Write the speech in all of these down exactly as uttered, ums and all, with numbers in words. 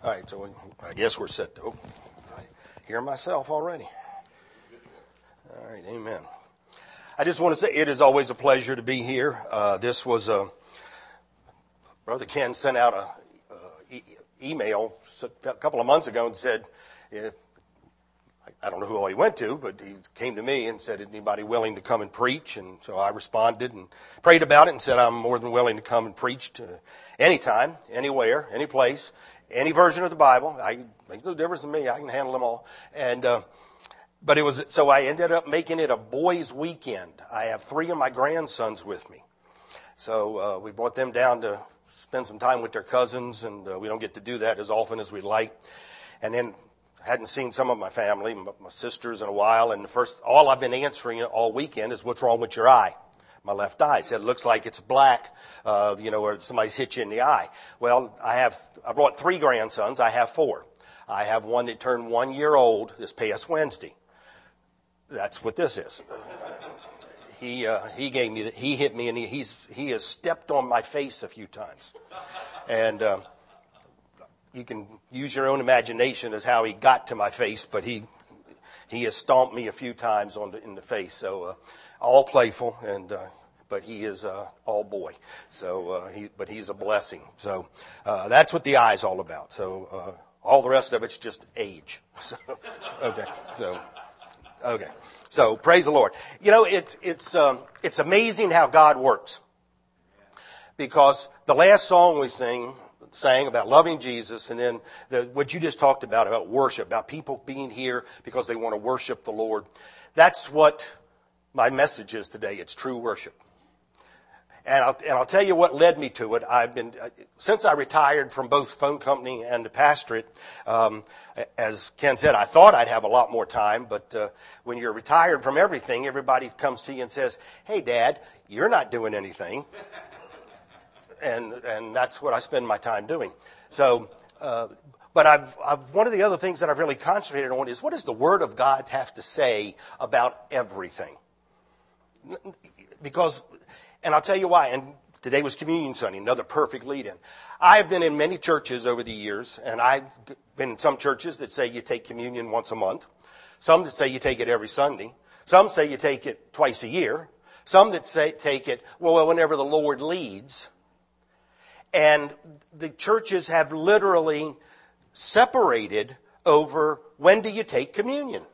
All right, so we, I guess we're set to go. I hear myself already. All right, amen. I just want to say it is always a pleasure to be here. Uh, this was a, Brother Ken sent out a, a e- email a couple of months ago and said, if, I don't know who all he went to, but he came to me and said, anybody willing to come and preach? And so I responded and prayed about it and said, I'm more than willing to come and preach to anytime, anywhere, any place. Any version of the Bible. I makes no difference to me. I can handle them all. And uh, but it was so I ended up making it a boys' weekend. I have three of my grandsons with me, so uh, we brought them down to spend some time with their cousins, and uh, we don't get to do that as often as we'd like. And then I hadn't seen some of my family, my, my sisters, in a while. And the first, all I've been answering all weekend is, "What's wrong with your eye?" My left eye. Said, it looks like it's black, uh, you know, or somebody's hit you in the eye. Well, I have, I brought three grandsons. I have four. I have one that turned one year old this past Wednesday. That's what this is. He, uh, he gave me, the, he hit me and he, he's, he has stepped on my face a few times. And, um, you can use your own imagination as how he got to my face, but he, he has stomped me a few times on the, in the face. So, uh, all playful, and uh, but he is uh, all boy. So, uh, he, but he's a blessing. So uh, that's what the eye's all about. So uh, all the rest of it's just age. So, okay. So okay. So praise the Lord. You know, it's it's um, it's amazing how God works. Because the last song we sing sang about loving Jesus, and then the, what you just talked about about worship, about people being here because they want to worship the Lord. That's what my message is today. It's true worship. And I'll, and I'll tell you what led me to it. I've been, since I retired from both phone company and the pastorate, um, as Ken said, I thought I'd have a lot more time, but uh, when you're retired from everything, everybody comes to you and says, "Hey, Dad, you're not doing anything." and and that's what I spend my time doing. So, uh, but I've, I've, one of the other things that I've really concentrated on is, what does the Word of God have to say about everything? Because, and I'll tell you why, and today was Communion Sunday, another perfect lead-in. I've been in many churches over the years, and I've been in some churches that say you take communion once a month, some that say you take it every Sunday, some say you take it twice a year, some that say take it, well, whenever the Lord leads. And the churches have literally separated over when do you take communion.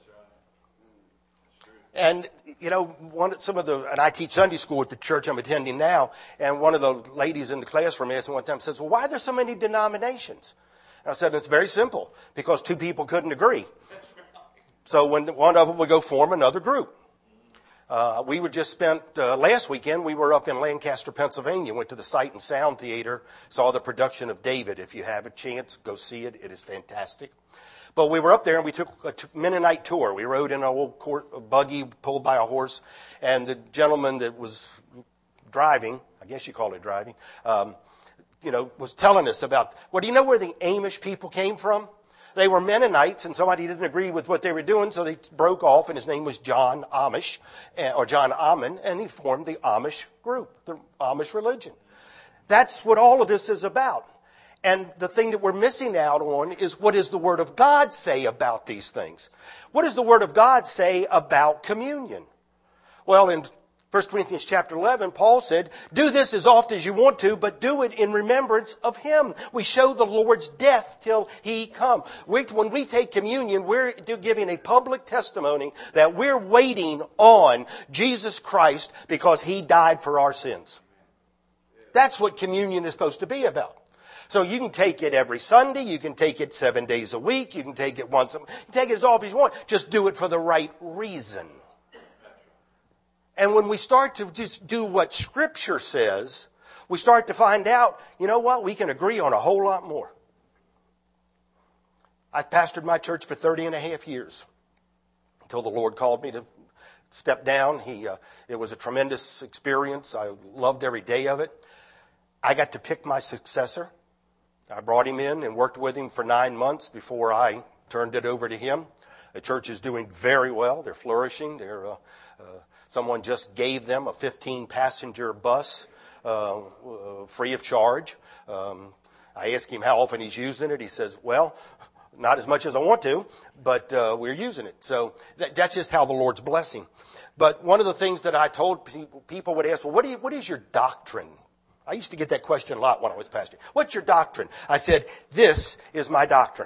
And, you know, one, some of the, and I teach Sunday school at the church I'm attending now, and one of the ladies in the classroom asked me one time, says, "Well, why are there so many denominations?" And I said, it's very simple, because two people couldn't agree. So when one of them would go form another group. Uh, we were just spent, uh, last weekend, we were up in Lancaster, Pennsylvania, went to the Sight and Sound Theater, saw the production of David. If you have a chance, go see it. It is fantastic. But we were up there and we took a t- Mennonite tour. We rode in a old court, a buggy pulled by a horse, and the gentleman that was driving, I guess you call it driving, um, you know, was telling us about, well, do you know where the Amish people came from? They were Mennonites, and somebody didn't agree with what they were doing, so they broke off, and his name was John Amish, or John Ammon, and he formed the Amish group, the Amish religion. That's what all of this is about. And the thing that we're missing out on is, what does the Word of God say about these things? What does the Word of God say about communion? Well, in First Corinthians chapter eleven, Paul said, "Do this as often as you want to, but do it in remembrance of Him." We show the Lord's death till He come. We, when we take communion, we're giving a public testimony that we're waiting on Jesus Christ because He died for our sins. That's what communion is supposed to be about. So you can take it every Sunday, you can take it seven days a week, you can take it once a month, you can take it as often as you want. Just do it for the right reason. And when we start to just do what Scripture says, we start to find out, you know what, we can agree on a whole lot more. I've pastored my church for thirty and a half years until the Lord called me to step down. He, uh, it was a tremendous experience. I loved every day of it. I got to pick my successor. I brought him in and worked with him for nine months before I turned it over to him. The church is doing very well. They're flourishing. They're, uh, uh, someone just gave them a fifteen passenger bus uh, uh, free of charge. Um, I asked him how often he's using it. He says, well, not as much as I want to, but uh, we're using it. So that, that's just how the Lord's blessing. But one of the things that I told people, people would ask, well, what, do you, what is your doctrine? I used to get that question a lot when I was pastor. What's your doctrine? I said, this is my doctrine.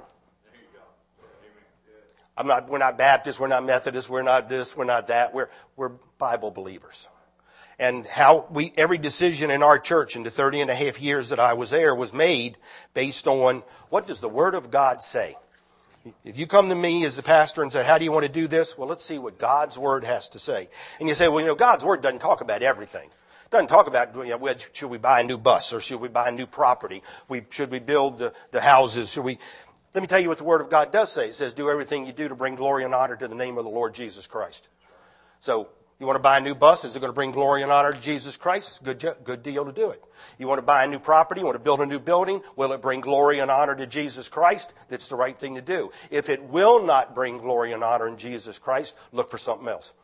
I'm not, we're not Baptists, we're not Methodists, we're not this, we're not that. We're, we're Bible believers. And how we, every decision in our church in the thirty and a half years that I was there was made based on what does the Word of God say? If you come to me as the pastor and say, how do you want to do this? Well, let's see what God's Word has to say. And you say, well, you know, God's Word doesn't talk about everything. It doesn't talk about, you know, should we buy a new bus or should we buy a new property? We, should we build the, the houses? Should we... Let me tell you what the Word of God does say. It says, do everything you do to bring glory and honor to the name of the Lord Jesus Christ. So, you want to buy a new bus? Is it going to bring glory and honor to Jesus Christ? It's a good, good deal to do it. You want to buy a new property? You want to build a new building? Will it bring glory and honor to Jesus Christ? That's the right thing to do. If it will not bring glory and honor in Jesus Christ, look for something else.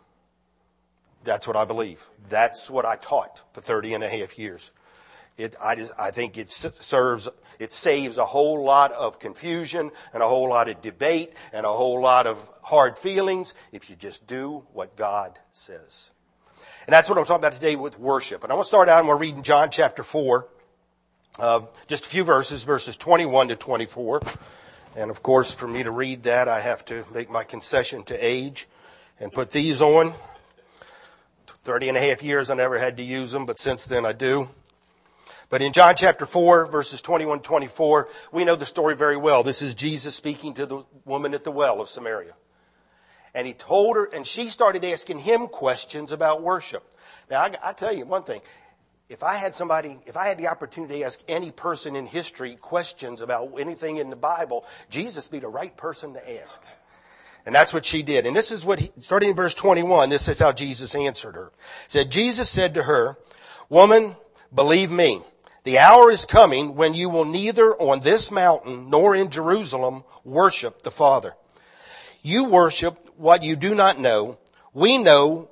That's what I believe. That's what I taught for thirty and a half years. It, I, just, I think it serves, it saves a whole lot of confusion and a whole lot of debate and a whole lot of hard feelings if you just do what God says. And that's what I'm talking about today with worship. And I want to start out and we're reading John chapter four, uh, just a few verses, verses twenty-one to twenty-four. And of course, for me to read that, I have to make my concession to age and put these on. thirty and a half years, I never had to use them, but since then I do. But in John chapter four, verses twenty-one to twenty-four, we know the story very well. This is Jesus speaking to the woman at the well of Samaria. And he told her, and she started asking him questions about worship. Now, I, I tell you one thing. If I had somebody, if I had the opportunity to ask any person in history questions about anything in the Bible, Jesus would be the right person to ask. And that's what she did. And this is what, he, starting in verse twenty-one, this is how Jesus answered her. It said, Jesus said to her, woman, believe me, the hour is coming when you will neither on this mountain nor in Jerusalem worship the Father. You worship what you do not know. We know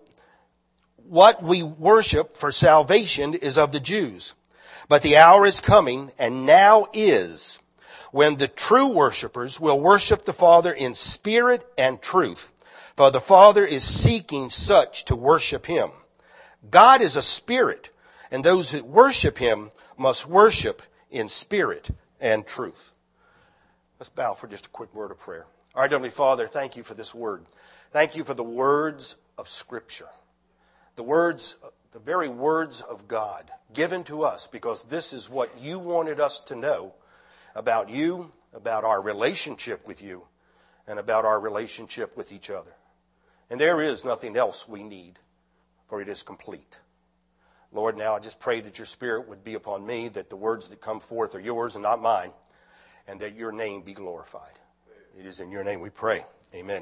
what we worship, for salvation is of the Jews. But the hour is coming, and now is, when the true worshipers will worship the Father in spirit and truth. For the Father is seeking such to worship him. God is a spirit, and those that worship him must worship in spirit and truth. Let's bow for just a quick word of prayer. All right, Heavenly Father, thank you for this word. Thank you for the words of Scripture. The words, the very words of God given to us, because this is what you wanted us to know about you, about our relationship with you, and about our relationship with each other. And there is nothing else we need, for it is complete. Lord, now I just pray that your Spirit would be upon me, that the words that come forth are yours and not mine, and that your name be glorified. It is in your name we pray. Amen.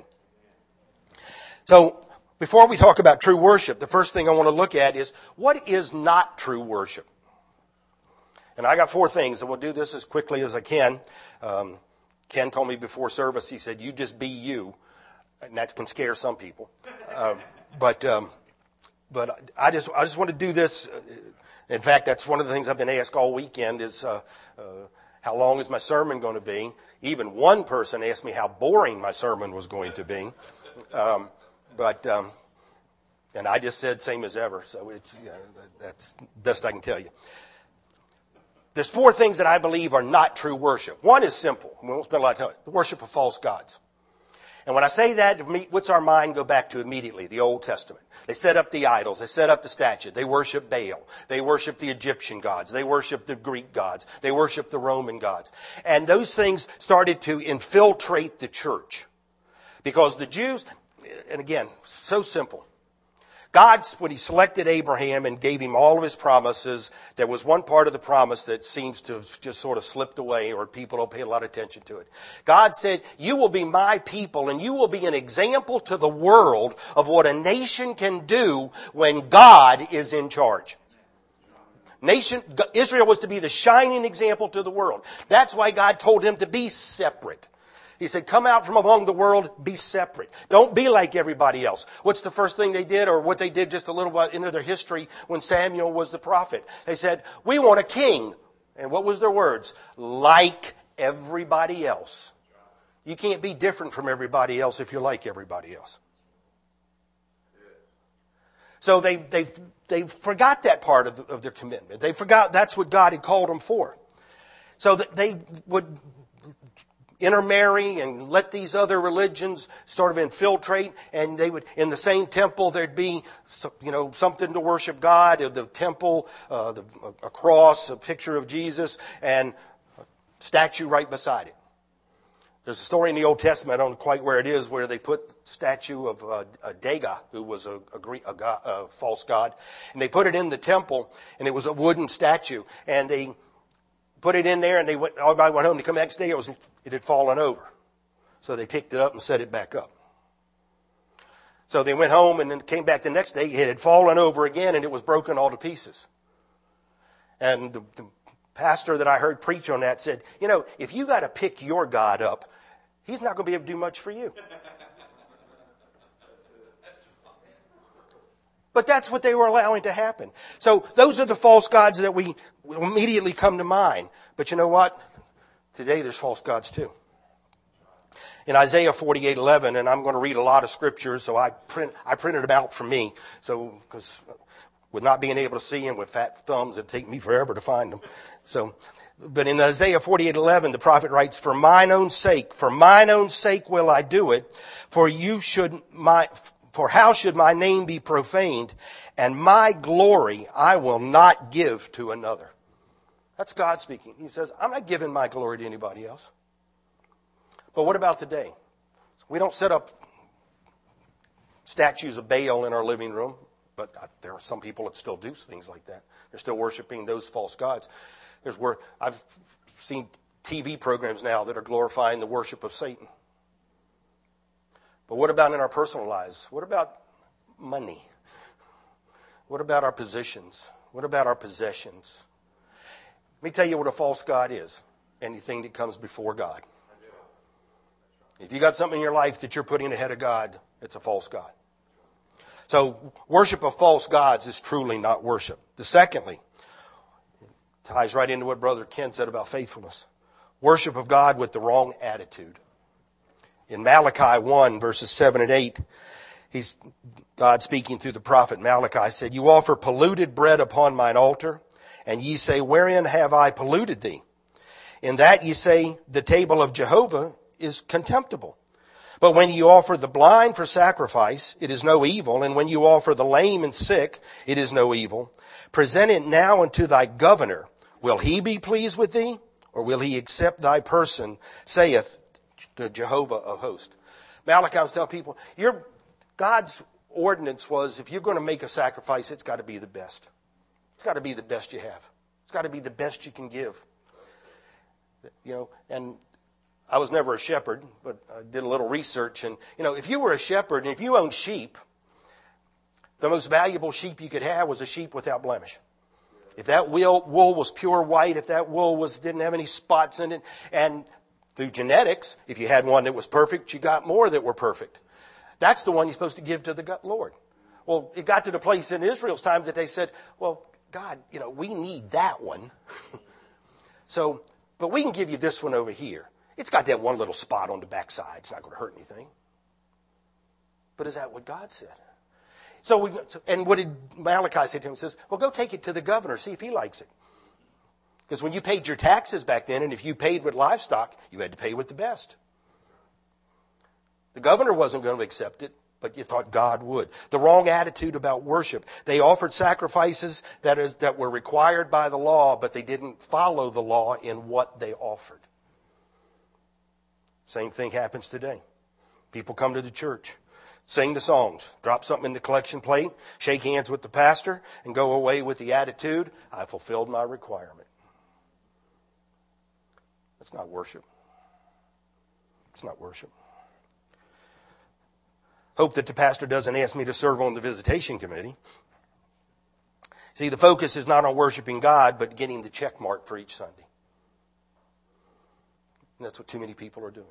So, before we talk about true worship, the first thing I want to look at is, what is not true worship? And I got four things, and we'll do this as quickly as I can. Um, Ken told me before service, he said, you just be you. And that can scare some people. Uh, but... Um, But I just I just want to do this. In fact, that's one of the things I've been asked all weekend is uh, uh, how long is my sermon going to be? Even one person asked me how boring my sermon was going to be. Um, but um, and I just said same as ever. So it's you know, that's best I can tell you. There's four things that I believe are not true worship. One is simple. We won't spend a lot of time. The worship of false gods. And when I say that, what's our mind go back to immediately? The Old Testament. They set up the idols. They set up the statue. They worship Baal. They worship the Egyptian gods. They worship the Greek gods. They worship the Roman gods. And those things started to infiltrate the church. Because the Jews, and again, so simple. God, when he selected Abraham and gave him all of his promises, there was one part of the promise that seems to have just sort of slipped away, or people don't pay a lot of attention to it. God said, you will be my people, and you will be an example to the world of what a nation can do when God is in charge. Nation, Israel was to be the shining example to the world. That's why God told him to be separate. He said, come out from among the world, be separate. Don't be like everybody else. What's the first thing they did, or what they did just a little bit into their history when Samuel was the prophet? They said, we want a king And what was their words? Like everybody else. You can't be different from everybody else if you're like everybody else. So they they they forgot that part of, of their commitment. They forgot that's what God had called them for. So that they would intermarry and let these other religions sort of infiltrate, and they would, in the same temple, there'd be, you know, something to worship God. The temple, uh, the, a cross, a picture of Jesus, and a statue right beside it. There's a story in the Old Testament, I don't know quite where it is, where they put the statue of uh, a Dagon, who was a, a, a, god, a false god, and they put it in the temple, and it was a wooden statue, and they put it in there, and they went, everybody went home. To come the next day, it was it had fallen over, so they picked it up and set it back up. So they went home, and then came back the next day. It had fallen over again, and it was broken all to pieces. And the, the pastor that I heard preach on that said, "You know, if you got to pick your God up, He's not going to be able to do much for you." But that's what they were allowing to happen. So those are the false gods that we immediately come to mind. But you know what? Today there's false gods too. In Isaiah forty-eight eleven, and I'm going to read a lot of scriptures, so I print I printed them out for me. So because with not being able to see and with fat thumbs, it'd take me forever to find them. So, but in Isaiah forty-eight eleven, the prophet writes, "For mine own sake, for mine own sake will I do it, for you should my For how should my name be profaned, and my glory I will not give to another." That's God speaking. He says, I'm not giving my glory to anybody else. But what about today? We don't set up statues of Baal in our living room, but there are some people that still do things like that. They're still worshiping those false gods. There's where I've seen T V programs now that are glorifying the worship of Satan. But what about in our personal lives? What about money? What about our positions? What about our possessions? Let me tell you what a false god is. Anything that comes before God. If you got something in your life that you're putting ahead of God, it's a false god. So worship of false gods is truly not worship. The secondly, ties right into what Brother Ken said about faithfulness. Worship of God with the wrong attitude. In Malachi one, verses seven and eight, he's, God speaking through the prophet Malachi said, "You offer polluted bread upon mine altar, and ye say, Wherein have I polluted thee? In that ye say, The table of Jehovah is contemptible. But when you offer the blind for sacrifice, it is no evil. And when you offer the lame and sick, it is no evil. Present it now unto thy governor. Will he be pleased with thee? Or will he accept thy person, saith the Jehovah of hosts." Malachi was telling people, your God's ordinance was, if you're going to make a sacrifice, it's got to be the best. It's got to be the best you have. It's got to be the best you can give. You know, and I was never a shepherd, but I did a little research. And, you know, if you were a shepherd and if you owned sheep, the most valuable sheep you could have was a sheep without blemish. If that wool was pure white, if that wool was didn't have any spots in it, and through genetics, if you had one that was perfect, you got more that were perfect. That's the one you're supposed to give to the Lord. Well, it got to the place in Israel's time that they said, well, God, you know, we need that one. So, but we can give you this one over here. It's got that one little spot on the backside. It's not going to hurt anything. But is that what God said? So, we, and what did Malachi say to him? He says, well, go take it to the governor, see if he likes it. Because when you paid your taxes back then, and if you paid with livestock, you had to pay with the best. The governor wasn't going to accept it, but you thought God would. The wrong attitude about worship. They offered sacrifices that is that were required by the law, but they didn't follow the law in what they offered. Same thing happens today. People come to the church, sing the songs, drop something in the collection plate, shake hands with the pastor, and go away with the attitude, I fulfilled my requirement. That's not worship. It's not worship. Hope that the pastor doesn't ask me to serve on the visitation committee. See, the focus is not on worshiping God, but getting the check mark for each Sunday. And that's what too many people are doing.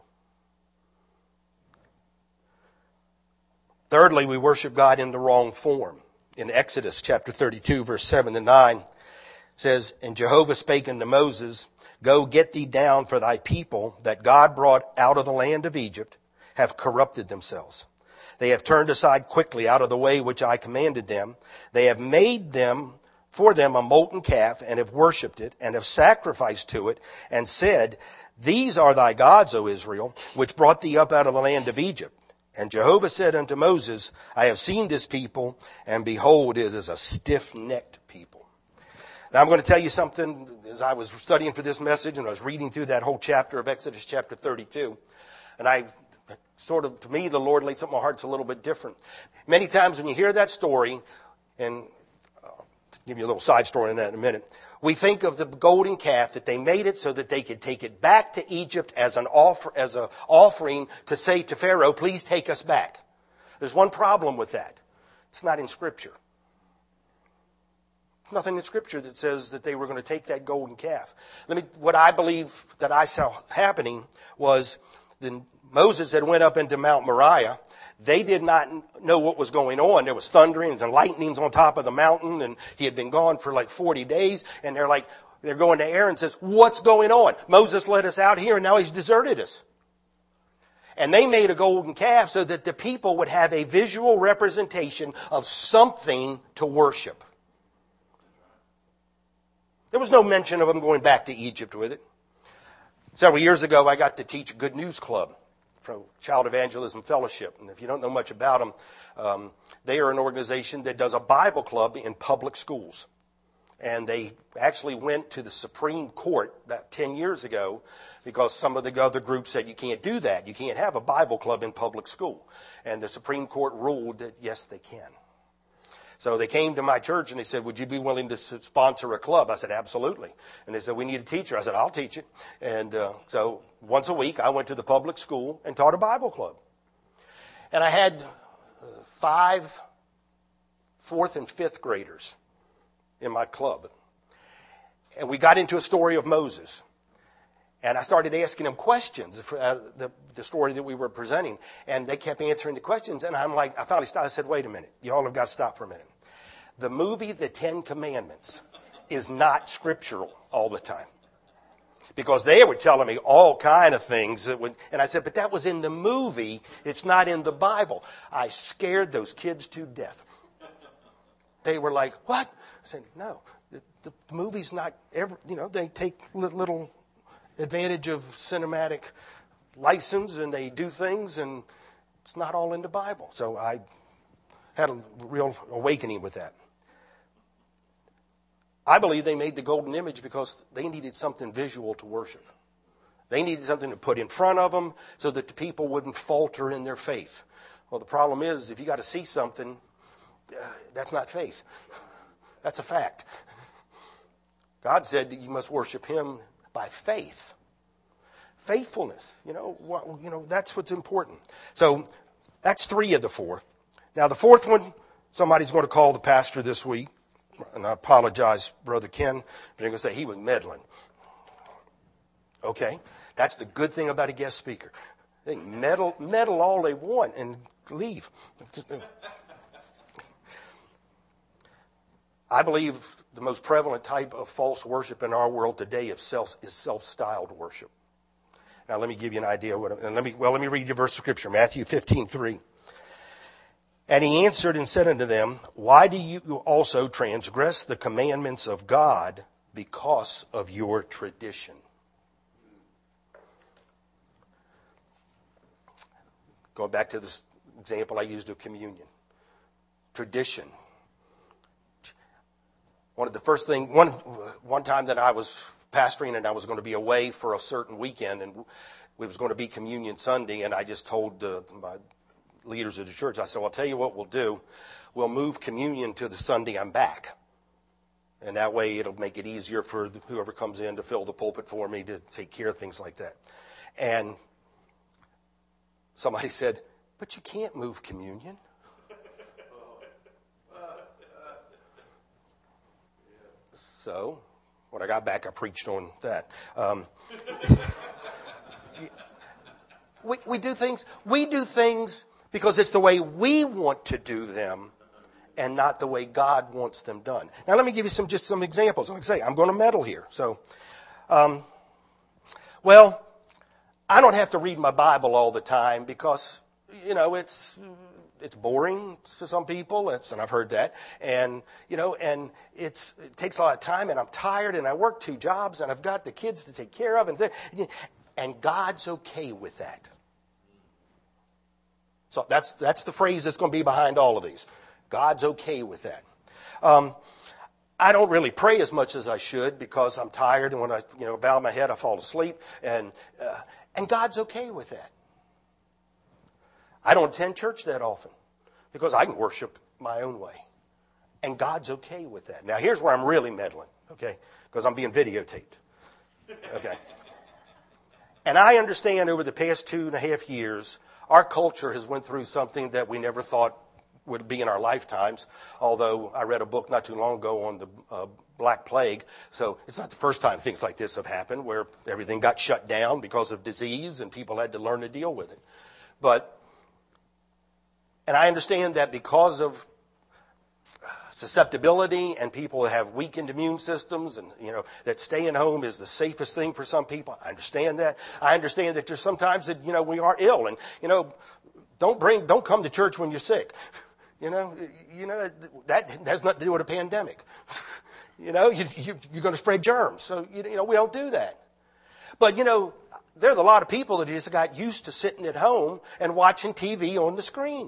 Thirdly, we worship God in the wrong form. In Exodus chapter thirty-two, verse seven to nine, says, and Jehovah spake unto Moses, go get thee down, for thy people that God brought out of the land of Egypt have corrupted themselves. They have turned aside quickly out of the way which I commanded them. They have made them for them a molten calf, and have worshipped it, and have sacrificed to it, and said, these are thy gods, O Israel, which brought thee up out of the land of Egypt. And Jehovah said unto Moses, I have seen this people, and behold, it is a stiff-necked people. Now I'm going to tell you something. As I was studying for this message, and I was reading through that whole chapter of Exodus chapter thirty-two, and I sort of, to me, the Lord laid something on my heart that's a little bit different. Many times when you hear that story, and I'll give you a little side story on that in a minute, we think of the golden calf, that they made it so that they could take it back to Egypt as an offer, as an offering to say to Pharaoh, please take us back. There's one problem with that. It's not in Scripture. Nothing in Scripture that says that they were going to take that golden calf. Let me, what I believe that I saw happening was then Moses had went up into Mount Moriah. They did not know what was going on. There was thunderings and lightnings on top of the mountain, and he had been gone for like forty days. And they're like, they're going to Aaron and says, what's going on? Moses led us out here, and now he's deserted us. And they made a golden calf so that the people would have a visual representation of something to worship. There was no mention of them going back to Egypt with it. Several years ago, I got to teach a Good News Club from Child Evangelism Fellowship. And if you don't know much about them, um, they are an organization that does a Bible club in public schools. And they actually went to the Supreme Court about ten years ago because some of the other groups said you can't do that. You can't have a Bible club in public school. And the Supreme Court ruled that, yes, they can. So they came to my church and they said, would you be willing to sponsor a club? I said, absolutely. And they said, we need a teacher. I said, I'll teach it. And uh, so once a week, I went to the public school and taught a Bible club. And I had uh, five fourth and fifth graders in my club. And we got into a story of Moses. And I started asking them questions for uh, the, the story that we were presenting. And they kept answering the questions. And I'm like, I finally stopped. I said, wait a minute. You all have got to stop for a minute. The movie, The Ten Commandments, is not scriptural all the time. Because they were telling me all kind of things. That would, and I said, but that was in the movie. It's not in the Bible. I scared those kids to death. They were like, what? I said, no. The, the movie's not ever, you know, they take little advantage of cinematic license and they do things and it's not all in the Bible. So I had a real awakening with that. I believe they made the golden image because they needed something visual to worship. They needed something to put in front of them so that the people wouldn't falter in their faith. Well, the problem is if you got to see something, uh, that's not faith. That's a fact. God said that you must worship Him by faith. Faithfulness, you know, what, you know, that's what's important. So that's three of the four. Now the fourth one, somebody's going to call the pastor this week, and I apologize, Brother Ken, but they're going to say he was meddling. Okay, that's the good thing about a guest speaker. They meddle, meddle all they want and leave. I believe the most prevalent type of false worship in our world today is self is self-styled worship. Now let me give you an idea. What, and let me well let me read you a verse of scripture, Matthew fifteen three. And he answered and said unto them, why do you also transgress the commandments of God because of your tradition? Going back to this example I used of communion. Tradition. One of the first thing, one one time that I was pastoring and I was going to be away for a certain weekend and it was going to be Communion Sunday, and I just told uh, my leaders of the church, I said, well, I'll tell you what we'll do. We'll move communion to the Sunday I'm back. And that way it'll make it easier for whoever comes in to fill the pulpit for me to take care of things like that. And somebody said, but you can't move communion. So when I got back, I preached on that. Um, we, we do things, we do things because it's the way we want to do them and not the way God wants them done. Now, let me give you some just some examples. Like I say, I'm going to meddle here. So, um, well, I don't have to read my Bible all the time because, you know, it's it's boring to some people. It's, and I've heard that. And, you know, and it's it takes a lot of time, and I'm tired, and I work two jobs, and I've got the kids to take care of, and th- and God's okay with that. So that's that's the phrase that's going to be behind all of these. God's okay with that. Um, I don't really pray as much as I should because I'm tired, and when I you know bow my head, I fall asleep, and uh, and God's okay with that. I don't attend church that often because I can worship my own way, and God's okay with that. Now, here's where I'm really meddling, okay, because I'm being videotaped, okay. And I understand over the past two and a half years, our culture has went through something that we never thought would be in our lifetimes, although I read a book not too long ago on the uh, Black Plague. So it's not the first time things like this have happened, where everything got shut down because of disease and people had to learn to deal with it. But, and I understand that because of susceptibility and people that have weakened immune systems, and you know that staying home is the safest thing for some people. I understand that. I understand that there's sometimes that you know we are ill, and you know don't bring don't come to church when you're sick. You know, you know that has nothing to do with a pandemic. You know, you, you, you're going to spread germs, so you, you know we don't do that. But you know, there's a lot of people that just got used to sitting at home and watching T V on the screen,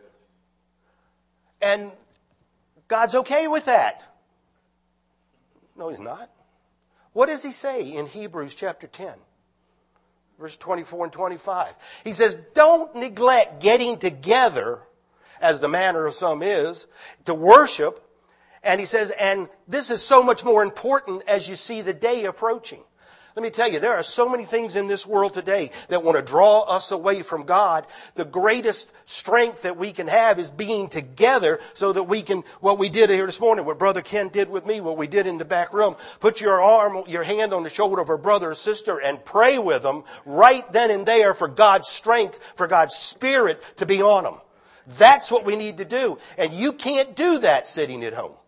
and God's okay with that. No, He's not. What does He say in Hebrews chapter ten, verse twenty-four and twenty-five? He says, don't neglect getting together, as the manner of some is, to worship. And He says, and this is so much more important as you see the day approaching. Let me tell you, there are so many things in this world today that want to draw us away from God. The greatest strength that we can have is being together so that we can, what we did here this morning, what Brother Ken did with me, what we did in the back room, put your arm, your hand on the shoulder of a brother or sister and pray with them right then and there for God's strength, for God's Spirit to be on them. That's what we need to do. And you can't do that sitting at home.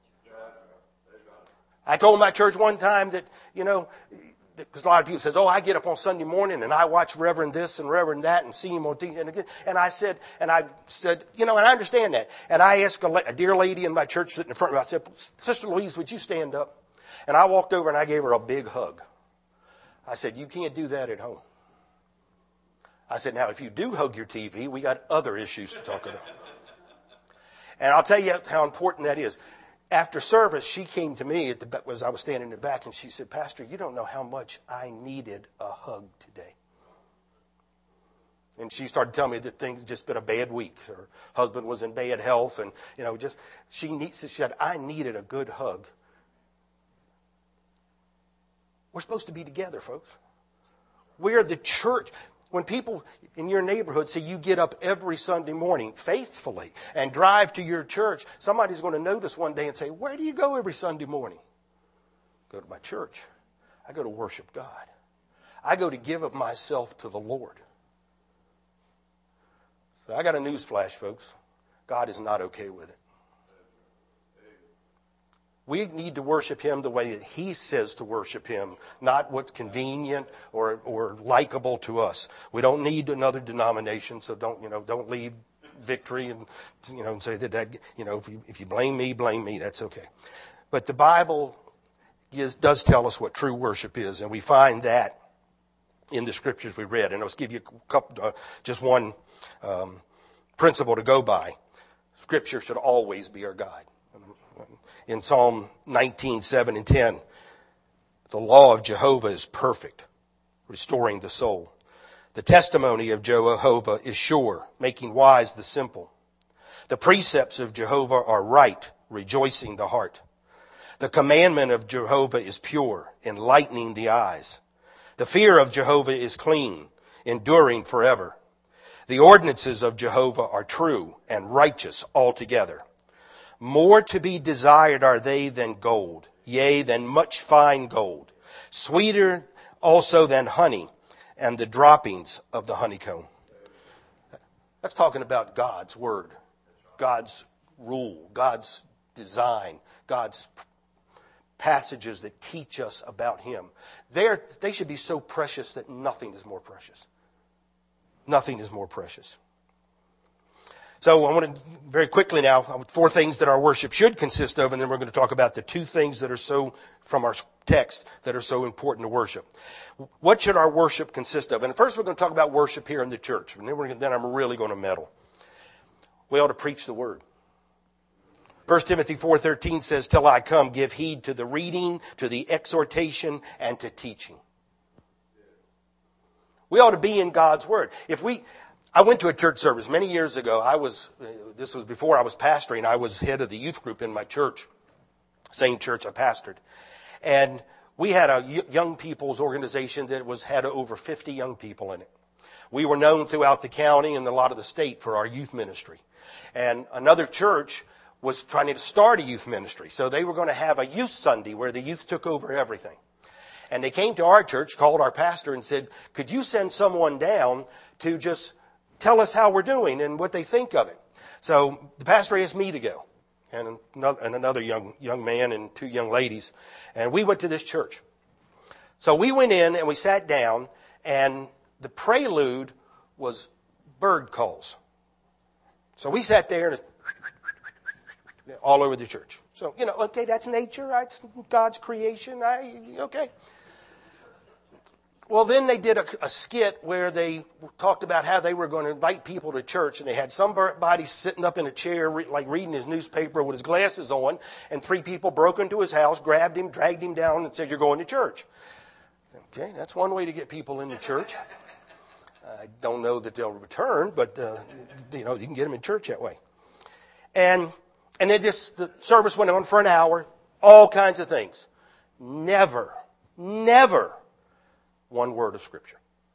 I told my church one time that, you know, because a lot of people says, oh, I get up on Sunday morning and I watch Reverend this and Reverend that and see him on T V. And, again, and I said, and I said, you know, and I understand that. And I asked a, a dear lady in my church sitting in front of me, I said, Sister Louise, would you stand up? And I walked over and I gave her a big hug. I said, you can't do that at home. I said, now, if you do hug your T V, we got other issues to talk about. And I'll tell you how important that is. After service, she came to me at the, as I was standing in the back, and she said, Pastor, you don't know how much I needed a hug today. And she started telling me that things just been a bad week. Her husband was in bad health, and you know, just she needs. She said, I needed a good hug. We're supposed to be together, folks. We're the church. When people in your neighborhood say you get up every Sunday morning faithfully and drive to your church, somebody's going to notice one day and say, where do you go every Sunday morning? Go to my church. I go to worship God. I go to give of myself to the Lord. So I got a news flash, folks. God is not okay with it. We need to worship Him the way that He says to worship Him, not what's convenient or, or likable to us. We don't need another denomination, so don't, you know, don't leave Victory and, you know, and say that, that you know, if you, if you blame me, blame me, that's okay. But the Bible is, does tell us what true worship is, and we find that in the scriptures we read. And I'll just give you a couple, uh, just one um, principle to go by. Scripture should always be our guide. In Psalm nineteen, seven and ten, the law of Jehovah is perfect, restoring the soul. The testimony of Jehovah is sure, making wise the simple. The precepts of Jehovah are right, rejoicing the heart. The commandment of Jehovah is pure, enlightening the eyes. The fear of Jehovah is clean, enduring forever. The ordinances of Jehovah are true and righteous altogether. More to be desired are they than gold, yea, than much fine gold, sweeter also than honey, and the droppings of the honeycomb. That's talking about God's word, God's rule, God's design, God's passages that teach us about Him. They're, they should be so precious that nothing is more precious. Nothing is more precious. So I want to very quickly now, four things that our worship should consist of, and then we're going to talk about the two things that are so, from our text, that are so important to worship. What should our worship consist of? And first we're going to talk about worship here in the church, and then, we're, then I'm really going to meddle. We ought to preach the Word. First Timothy four thirteen says, "Till I come, give heed to the reading, to the exhortation, and to teaching." We ought to be in God's Word. If we... I went to a church service many years ago. I was, this was before I was pastoring. I was head of the youth group in my church, same church I pastored. And we had a young people's organization that was had over fifty young people in it. We were known throughout the county and a lot of the state for our youth ministry. And another church was trying to start a youth ministry. So they were going to have a youth Sunday where the youth took over everything. And they came to our church, called our pastor and said, "Could you send someone down to just tell us how we're doing and what they think of it?" So the pastor asked me to go, and another, and another young young man and two young ladies, and we went to this church. So we went in and we sat down, and the prelude was bird calls. So we sat there and it's all over the church. So, you know, okay, that's nature, that's God's creation. I okay. Well, then they did a, a skit where they talked about how they were going to invite people to church, and they had somebody sitting up in a chair, re- like reading his newspaper with his glasses on, and three people broke into his house, grabbed him, dragged him down, and said, "You're going to church." Okay, that's one way to get people into church. I don't know that they'll return, but uh, you know, you can get them in church that way. And and then this the service went on for an hour, all kinds of things. Never, never one word of Scripture.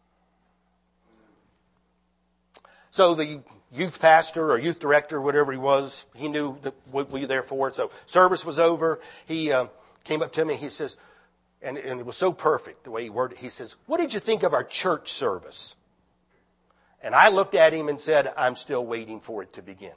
So the youth pastor or youth director, whatever he was, he knew that what we were there for. So service was over. He uh, came up to me. He says, and, and it was so perfect the way he worded it. He says, "What did you think of our church service?" And I looked at him and said, "I'm still waiting for it to begin."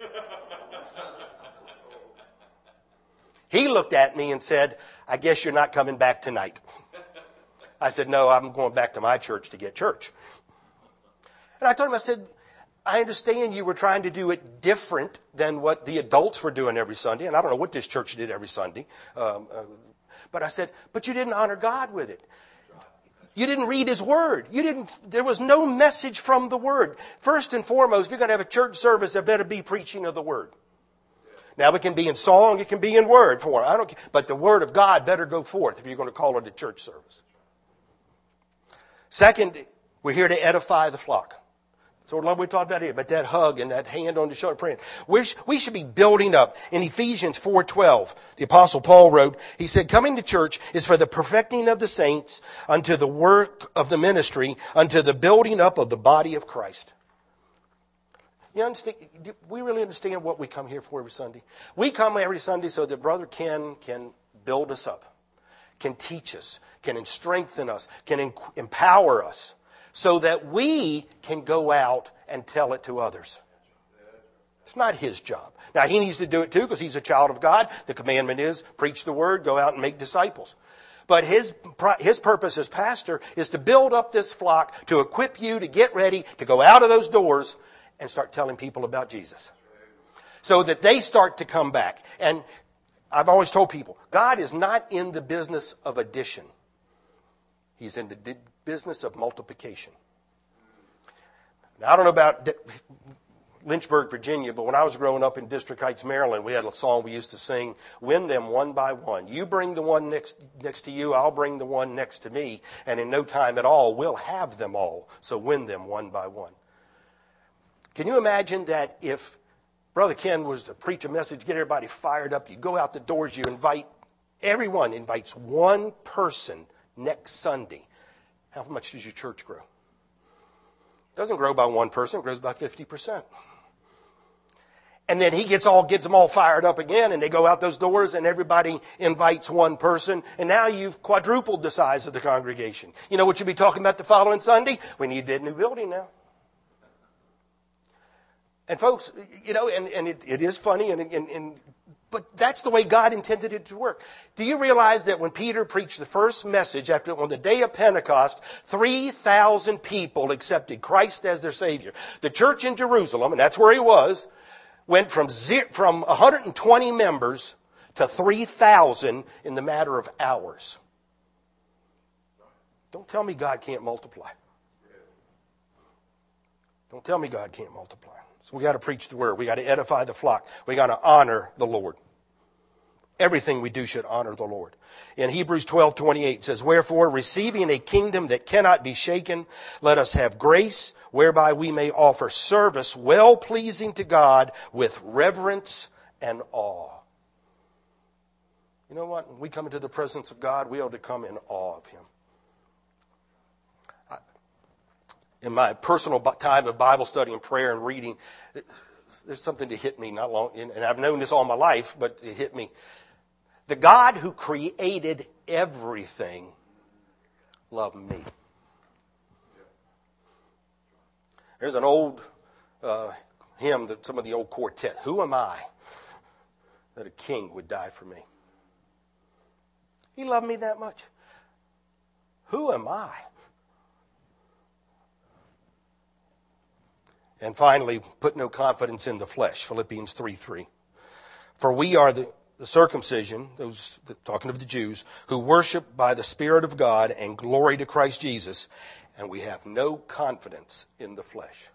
He looked at me and said, "I guess you're not coming back tonight." I said, "No, I'm going back to my church to get church." And I told him, I said, "I understand you were trying to do it different than what the adults were doing every Sunday." And I don't know what this church did every Sunday. Um, uh, but I said, "But you didn't honor God with it. You didn't read His Word. You didn't, there was no message from the Word. First and foremost, if you're going to have a church service, there better be preaching of the Word." Now, it can be in song, it can be in word form. I don't care. But the Word of God better go forth if you're going to call it a church service. Second, we're here to edify the flock. So what we talked about here, but that hug and that hand on the shoulder praying. We're, we should be building up. In Ephesians four twelve, the Apostle Paul wrote, he said, "Coming to church is for the perfecting of the saints, unto the work of the ministry, unto the building up of the body of Christ." You understand? Do we really understand what we come here for every Sunday? We come every Sunday so that Brother Ken can build us up, can teach us, can strengthen us, can empower us, so that we can go out and tell it to others. It's not his job. Now, he needs to do it too because he's a child of God. The commandment is preach the word, go out and make disciples. But his, his purpose as pastor is to build up this flock, to equip you to get ready to go out of those doors and start telling people about Jesus, so that they start to come back. And I've always told people, God is not in the business of addition. He's in the business of multiplication. Now, I don't know about Lynchburg, Virginia, but when I was growing up in District Heights, Maryland, we had a song we used to sing, "Win them one by one. You bring the one next, next to you, I'll bring the one next to me, and in no time at all, we'll have them all. So win them one by one." Can you imagine that if Brother Ken was to preach a message, get everybody fired up, you go out the doors, you invite, everyone invites one person next Sunday. How much does your church grow? It doesn't grow by one person, it grows by fifty percent. And then he gets all gets them all fired up again, and they go out those doors, and everybody invites one person, and now you've quadrupled the size of the congregation. You know what you'll be talking about the following Sunday? We need a new building now. And folks, you know, and, and it, it is funny, and, and, and but that's the way God intended it to work. Do you realize that when Peter preached the first message after on the day of Pentecost, three thousand people accepted Christ as their Savior? The church in Jerusalem, and that's where he was, went from zero, from one hundred twenty members to three thousand in the matter of hours. Don't tell me God can't multiply. Don't tell me God can't multiply. So we got to preach the word. We got to edify the flock. We got to honor the Lord. Everything we do should honor the Lord. In Hebrews twelve twenty-eight it says, wherefore, receiving a kingdom that cannot be shaken, let us have grace whereby we may offer service well pleasing to God with reverence and awe. You know what? When we come into the presence of God, we ought to come in awe of Him. In my personal time of Bible study and prayer and reading, there's something that hit me not long, and I've known this all my life, but it hit me. The God who created everything loved me. There's an old uh, hymn that some of the old quartet. Who am I that a king would die for me? He loved me that much. Who am I? And finally, put no confidence in the flesh, Philippians three three. For we are the, the circumcision, those talking of the Jews, who worship by the Spirit of God and glory to Christ Jesus, and we have no confidence in the flesh.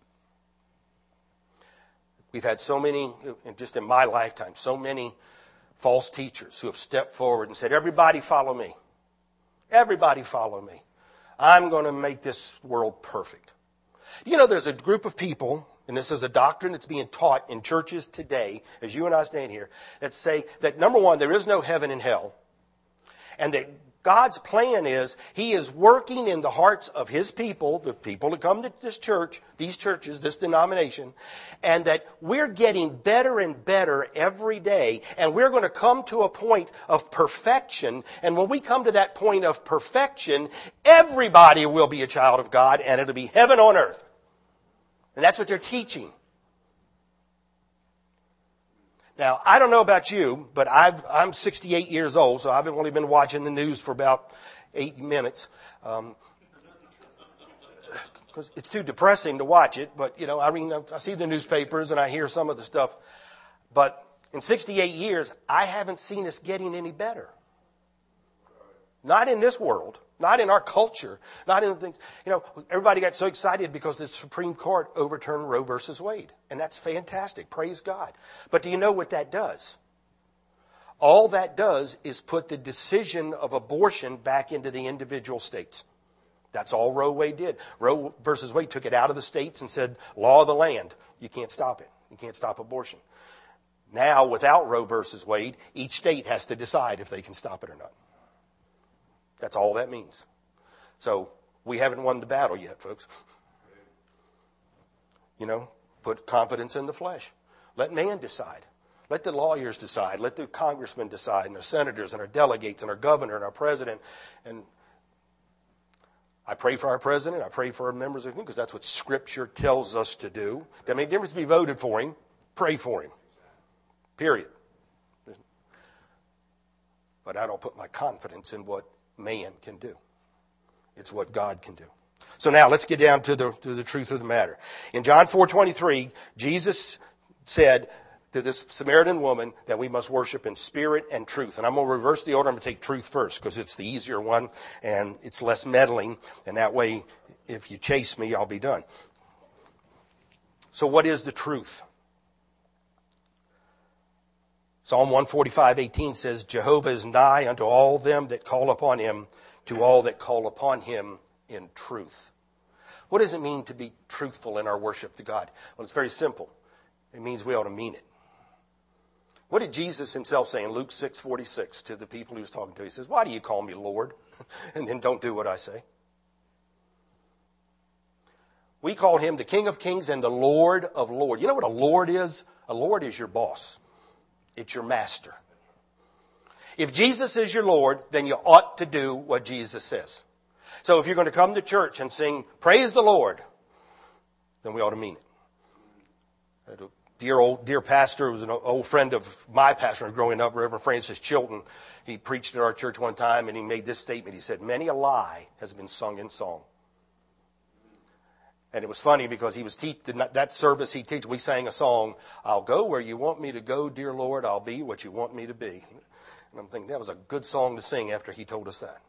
We've had so many, just in my lifetime, so many false teachers who have stepped forward and said, everybody follow me. Everybody follow me. I'm going to make this world perfect. You know, there's a group of people, and this is a doctrine that's being taught in churches today, as you and I stand here, that say that, number one, there is no heaven and hell, and that God's plan is He is working in the hearts of His people, the people that come to this church, these churches, this denomination, and that we're getting better and better every day, and we're going to come to a point of perfection, and when we come to that point of perfection, everybody will be a child of God, and it'll be heaven on earth. And that's what they're teaching. Now, I don't know about you, but I've, I'm sixty-eight years old, so I've only been watching the news for about eight minutes. Um, because it's too depressing to watch it, but, you know, I mean, I see the newspapers and I hear some of the stuff. But in sixty-eight years, I haven't seen us getting any better. Not in this world. Not in our culture. Not in the things. You know, everybody got so excited because the Supreme Court overturned Roe versus Wade. And that's fantastic. Praise God. But do you know what that does? All that does is put the decision of abortion back into the individual states. That's all Roe Wade did. Roe versus Wade took it out of the states and said, law of the land. You can't stop it. You can't stop abortion. Now, without Roe versus Wade, each state has to decide if they can stop it or not. That's all that means. So we haven't won the battle yet, folks. You know, put confidence in the flesh. Let man decide. Let the lawyers decide. Let the congressmen decide, and our senators, and our delegates, and our governor, and our president. And I pray for our president. I pray for our members of him, because that's what Scripture tells us to do. Doesn't make a difference if you voted for him. Pray for him. Period. But I don't put my confidence in what man can do. It's what God can do. So now let's get down to the to the truth of the matter. In John four twenty-three, Jesus said to this Samaritan woman that we must worship in spirit and truth. And I'm going to reverse the order. I'm going to take truth first because it's the easier one and it's less meddling. And that way, if you chase me, I'll be done. So what is the truth? Psalm one forty-five eighteen says, Jehovah is nigh unto all them that call upon him, to all that call upon him in truth. What does it mean to be truthful in our worship to God? Well, it's very simple. It means we ought to mean it. What did Jesus himself say in Luke six forty-six to the people he was talking to? He says, why do you call me Lord? And then don't do what I say. We call him the King of Kings and the Lord of Lords. You know what a Lord is? A Lord is your boss. It's your master. If Jesus is your Lord, then you ought to do what Jesus says. So if you're going to come to church and sing, praise the Lord, then we ought to mean it. A dear old, dear pastor, who was an old friend of my pastor growing up, Reverend Francis Chilton. He preached at our church one time, and he made this statement. He said, "Many a lie has been sung in song." And it was funny because he was teach that service he teach. We sang a song, "I'll go where you want me to go, dear Lord. I'll be what you want me to be." And I'm thinking that was a good song to sing after he told us that.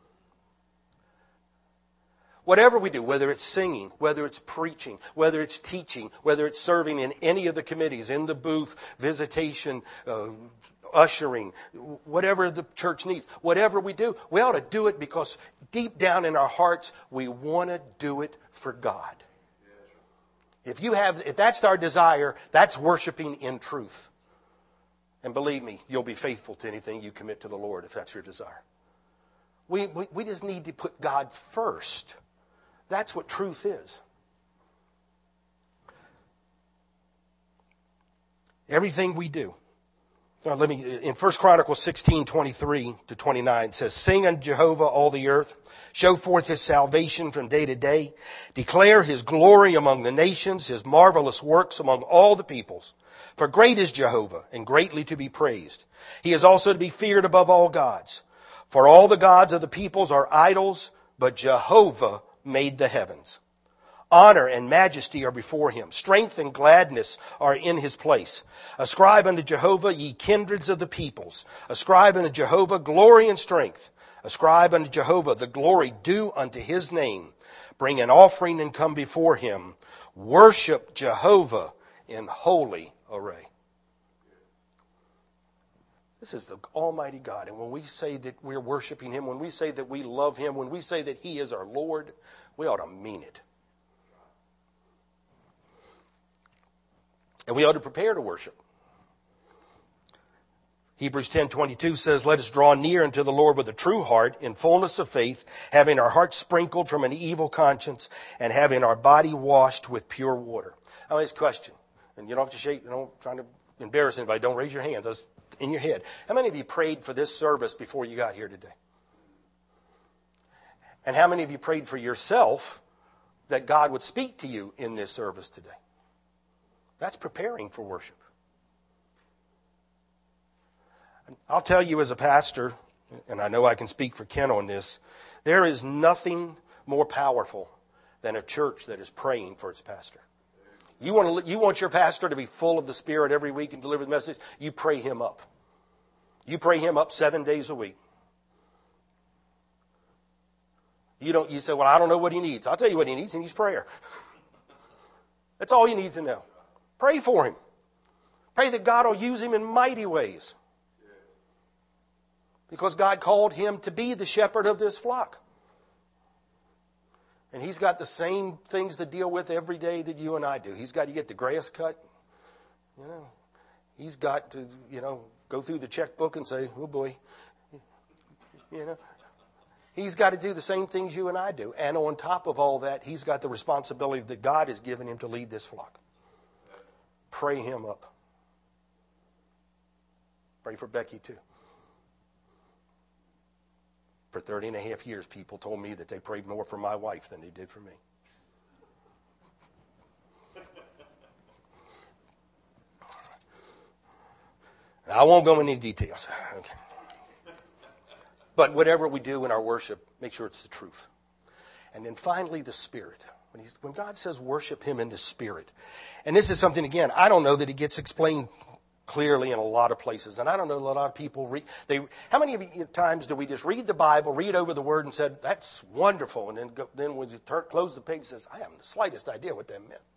Whatever we do, whether it's singing, whether it's preaching, whether it's teaching, whether it's serving in any of the committees, in the booth, visitation, uh, ushering, whatever the church needs, whatever we do, we ought to do it because deep down in our hearts, we want to do it for God. If you have, if that's our desire, that's worshiping in truth. And believe me, you'll be faithful to anything you commit to the Lord if that's your desire. We, we, we just need to put God first. That's what truth is. Everything we do. Now, let me, in First Chronicles sixteen, twenty-three to twenty-nine, it says, "Sing unto Jehovah all the earth. Show forth his salvation from day to day. Declare his glory among the nations, his marvelous works among all the peoples. For great is Jehovah, and greatly to be praised. He is also to be feared above all gods. For all the gods of the peoples are idols, but Jehovah made the heavens. Honor and majesty are before him. Strength and gladness are in his place. Ascribe unto Jehovah, ye kindreds of the peoples. Ascribe unto Jehovah glory and strength. Ascribe unto Jehovah the glory due unto his name. Bring an offering and come before him. Worship Jehovah in holy array." This is the Almighty God. And when we say that we're worshiping him, when we say that we love him, when we say that he is our Lord, we ought to mean it. And we ought to prepare to worship. Hebrews ten twenty-two says, "Let us draw near unto the Lord with a true heart, in fullness of faith, having our hearts sprinkled from an evil conscience, and having our body washed with pure water." Now, this question, and you don't have to shake, you know, trying to embarrass anybody, don't raise your hands. That's in your head. How many of you prayed for this service before you got here today? And how many of you prayed for yourself that God would speak to you in this service today? That's preparing for worship. I'll tell you as a pastor, and I know I can speak for Ken on this, there is nothing more powerful than a church that is praying for its pastor. You want to, you want your pastor to be full of the Spirit every week and deliver the message, you pray him up. You pray him up seven days a week. You don't, you say, "Well, I don't know what he needs." I'll tell you what he needs. He needs prayer. That's all you need to know. Pray for him. Pray that God will use him in mighty ways. Because God called him to be the shepherd of this flock. And he's got the same things to deal with every day that you and I do. He's got to get the grass cut. You know, he's got to, you know, go through the checkbook and say, "Oh boy." You know, he's got to do the same things you and I do. And on top of all that, he's got the responsibility that God has given him to lead this flock. Pray him up. Pray for Becky too. For thirty and a half years, people told me that they prayed more for my wife than they did for me. Now, I won't go into any details. Okay. But whatever we do in our worship, make sure it's the truth. And then finally, the Spirit. When, he's, when God says worship him in the Spirit. And this is something, again, I don't know that it gets explained clearly in a lot of places. And I don't know, a lot of people read, they, how many of you, times do we just read the Bible, read over the Word and said, "That's wonderful." And then go, then when you turn, close the page, it says, "I haven't the slightest idea what that meant."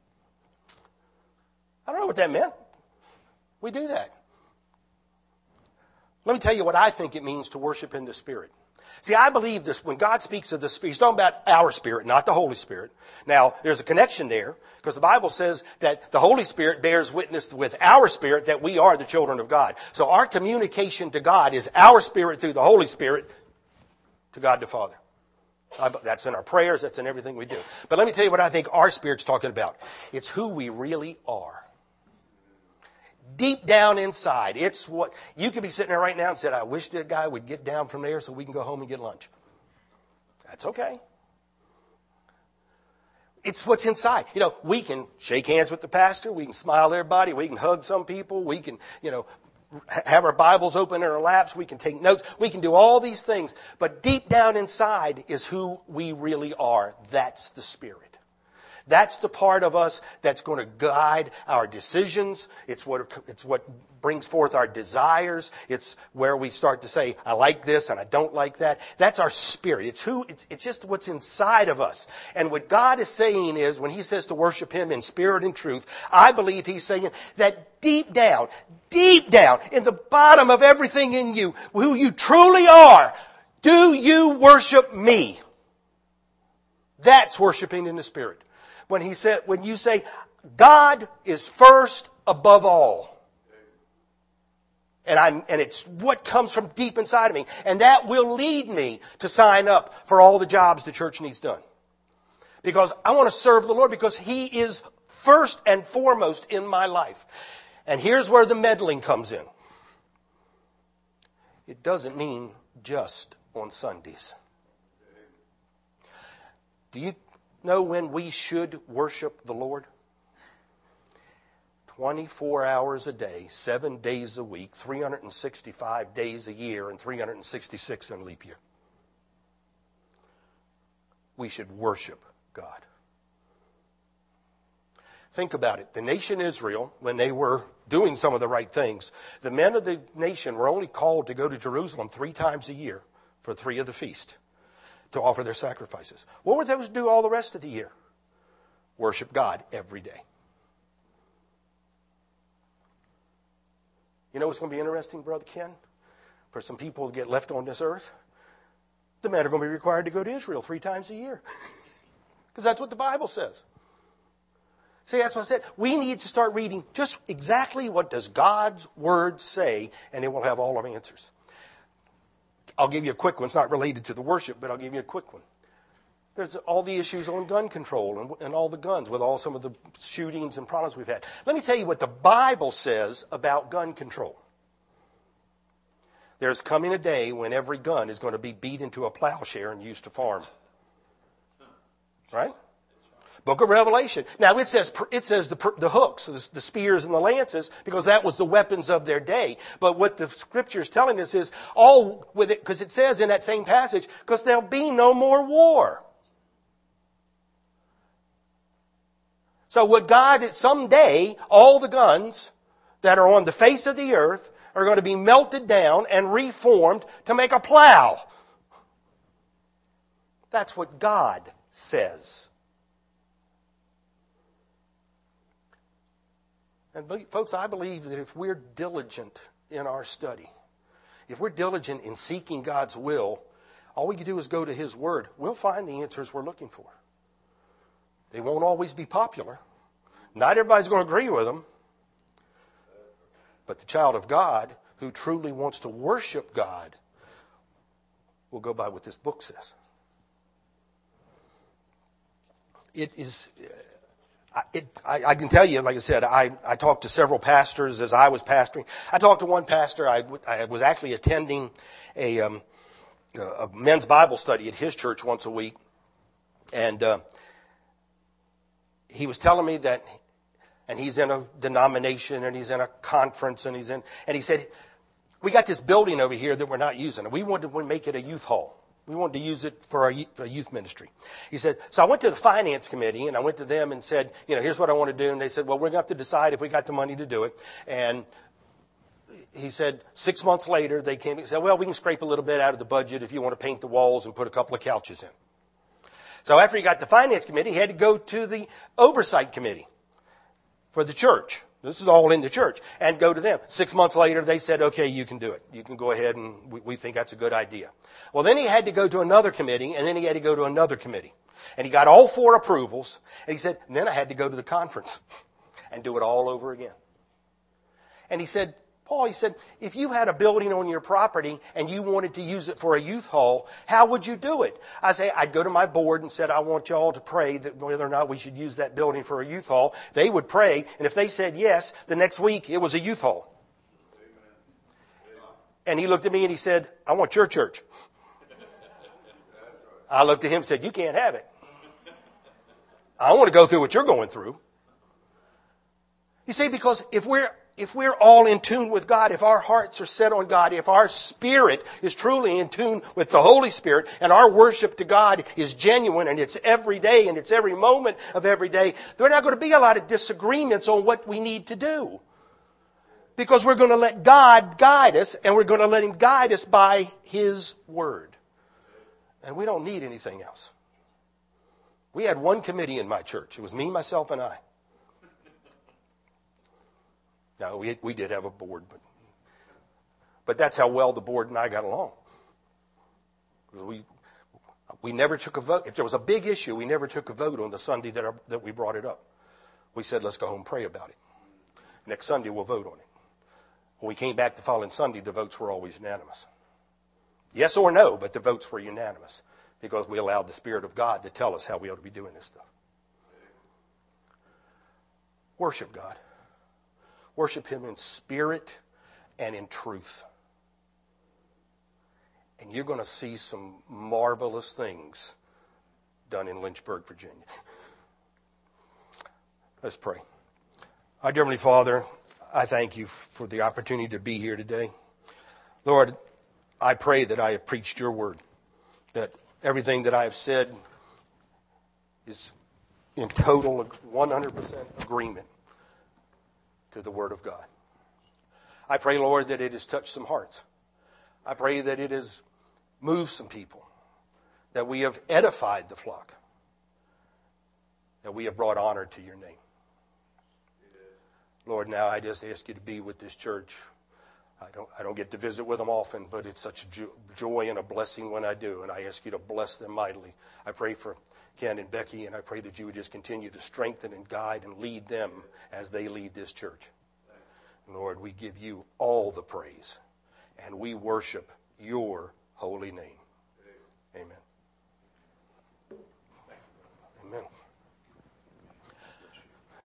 I don't know what that meant. We do that. Let me tell you what I think it means to worship in the Spirit. See, I believe this, when God speaks of the Spirit, he's talking about our spirit, not the Holy Spirit. Now, there's a connection there, because the Bible says that the Holy Spirit bears witness with our spirit that we are the children of God. So our communication to God is our spirit through the Holy Spirit to God the Father. That's in our prayers, that's in everything we do. But let me tell you what I think our Spirit's talking about. It's who we really are. Deep down inside, it's what, you could be sitting there right now and said, "I wish that guy would get down from there so we can go home and get lunch." That's okay. It's what's inside. You know, we can shake hands with the pastor. We can smile at everybody. We can hug some people. We can, you know, have our Bibles open in our laps. We can take notes. We can do all these things. But deep down inside is who we really are. That's the Spirit. That's the part of us that's going to guide our decisions. It's what, it's what brings forth our desires. It's where we start to say, I like this and I don't like that. That's our spirit. It's who, it's, it's just what's inside of us. And what God is saying is, when He says to worship Him in spirit and truth, I believe He's saying that deep down, deep down, in the bottom of everything in you, who you truly are, do you worship Me? That's worshiping in the Spirit. When he said, when you say, God is first above all. And I'm, and it's what comes from deep inside of me. And that will lead me to sign up for all the jobs the church needs done. Because I want to serve the Lord, because He is first and foremost in my life. And here's where the meddling comes in. It doesn't mean just on Sundays. Do you know when we should worship the Lord? twenty-four hours a day, seven days a week, three hundred sixty-five days a year, and three hundred sixty-six in a leap year. We should worship God. Think about it. The nation Israel, when they were doing some of the right things, the men of the nation were only called to go to Jerusalem three times a year for three of the feasts, to offer their sacrifices. What were those to do all the rest of the year? Worship God every day. You know what's going to be interesting, Brother Ken? For some people to get left on this earth, the men are going to be required to go to Israel three times a year. Because that's what the Bible says. See, that's what I said. We need to start reading just exactly what does God's Word say, and it will have all our answers. I'll give you a quick one. It's not related to the worship, but I'll give you a quick one. There's all the issues on gun control and, and all the guns with all some of the shootings and problems we've had. Let me tell you what the Bible says about gun control. There's coming a day when every gun is going to be beat into a plowshare and used to farm. Right? Book of Revelation. Now it says it says the, the hooks, the spears and the lances, because that was the weapons of their day. But what the Scripture is telling us is all with it, because it says in that same passage, because there'll be no more war. So what God, someday, all the guns that are on the face of the earth are going to be melted down and reformed to make a plow. That's what God says. And folks, I believe that if we're diligent in our study, if we're diligent in seeking God's will, all we can do is go to His Word. We'll find the answers we're looking for. They won't always be popular. Not everybody's going to agree with them. But the child of God who truly wants to worship God will go by what this book says. It is... It, I, I can tell you, like I said, I, I talked to several pastors as I was pastoring. I talked to one pastor. I, I was actually attending a, um, a men's Bible study at his church once a week. And uh, he was telling me that, and he's in a denomination, and he's in a conference, and he's in, and he said, we got this building over here that we're not using, and we wanted to make it a youth hall. We wanted to use it for our youth ministry. He said, so I went to the finance committee and I went to them and said, you know, here's what I want to do. And they said, well, we're going to have to decide if we got the money to do it. And he said, six months later, they came and said, well, we can scrape a little bit out of the budget if you want to paint the walls and put a couple of couches in. So after he got the finance committee, he had to go to the oversight committee for the church. This is all in the church. And go to them. Six months later, they said, okay, you can do it. You can go ahead, and we, we think that's a good idea. Well, then he had to go to another committee, and then he had to go to another committee. And he got all four approvals. And he said, and then I had to go to the conference and do it all over again. And he said, Paul, he said, if you had a building on your property and you wanted to use it for a youth hall, how would you do it? I say, I'd go to my board and said, I want you all to pray that whether or not we should use that building for a youth hall. They would pray, and if they said yes, the next week it was a youth hall. Amen. And he looked at me and he said, I want your church. I looked at him and said, you can't have it. I don't want to go through what you're going through. You see, because if we're if we're all in tune with God, if our hearts are set on God, if our spirit is truly in tune with the Holy Spirit, and our worship to God is genuine and it's every day and it's every moment of every day, there are not going to be a lot of disagreements on what we need to do. Because we're going to let God guide us, and we're going to let Him guide us by His Word. And we don't need anything else. We had one committee in my church. It was me, myself, and I. Now, we we did have a board, but but that's how well the board and I got along. We we never took a vote. If there was a big issue, we never took a vote on the Sunday that our, that we brought it up. We said, let's go home and pray about it. Next Sunday, we'll vote on it. When we came back the following Sunday, the votes were always unanimous. Yes or no, but the votes were unanimous because we allowed the Spirit of God to tell us how we ought to be doing this stuff. Worship God. Worship Him in spirit and in truth. And you're going to see some marvelous things done in Lynchburg, Virginia. Let's pray. Our dear Heavenly Father, I thank You for the opportunity to be here today. Lord, I pray that I have preached Your word, that everything that I have said is in total one hundred percent agreement to the Word of God. I pray, Lord, that it has touched some hearts. I pray that it has moved some people, that we have edified the flock, that we have brought honor to Your name. Lord, now I just ask You to be with this church. I don't, I don't get to visit with them often, but it's such a jo- joy and a blessing when I do, and I ask You to bless them mightily. I pray for Ken and Becky, and I pray that You would just continue to strengthen and guide and lead them as they lead this church. Lord, we give You all the praise, and we worship Your holy name. Amen.